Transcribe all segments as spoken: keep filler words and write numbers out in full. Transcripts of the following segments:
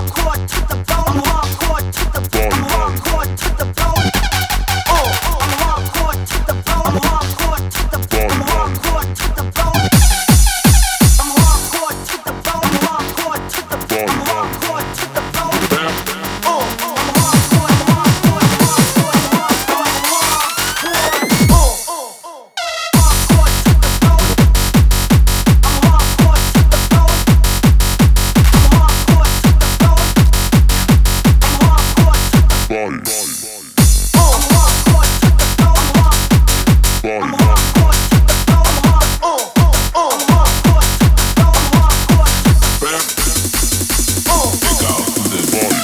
hardcore to the bone. I'm hardcore to the bone. I'm hardcore to the bone. Oh, I'm hardcore to the bone. I'm hardcore to the bone. I'm hardcore to the bone. I'm hardcore to the bone. I'm hardcore to the bone. I'm hardcore to the bone. Oh, I'm hardcore, I'm hardcore, I'm hardcore, I'm hardcore, I'm hardcore. Oh, hardcore to the bone. I'm hardcore to the bone. I'm hardcore to the bone. I'm hardcore to the bone. Oh, I'm hardcore to the bone. I'm hardcore to the bone. Oh, oh, I'm hardcore to the bone. I'm hardcore to the bone. Oh, Pick out the body.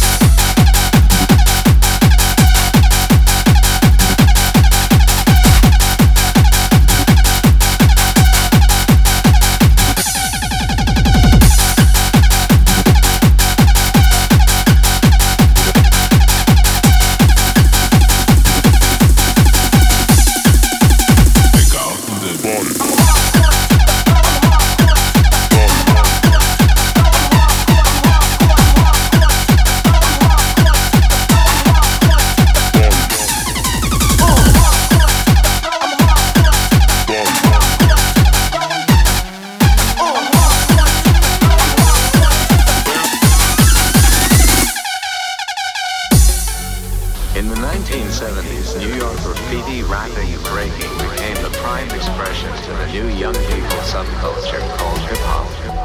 In the nineteen seventies, New York graffiti, rapping, and breaking became the prime expression to the new young people subculture called hip-hop.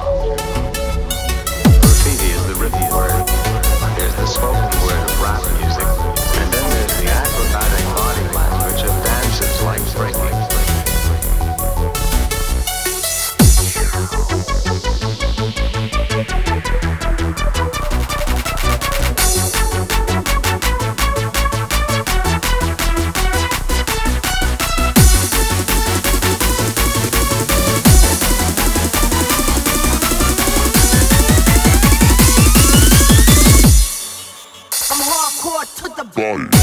Graffiti is the written word, there's the spoken word of rap music, and then there's the acrobatic body language of dances like breaking. I'm hardcore to the bone.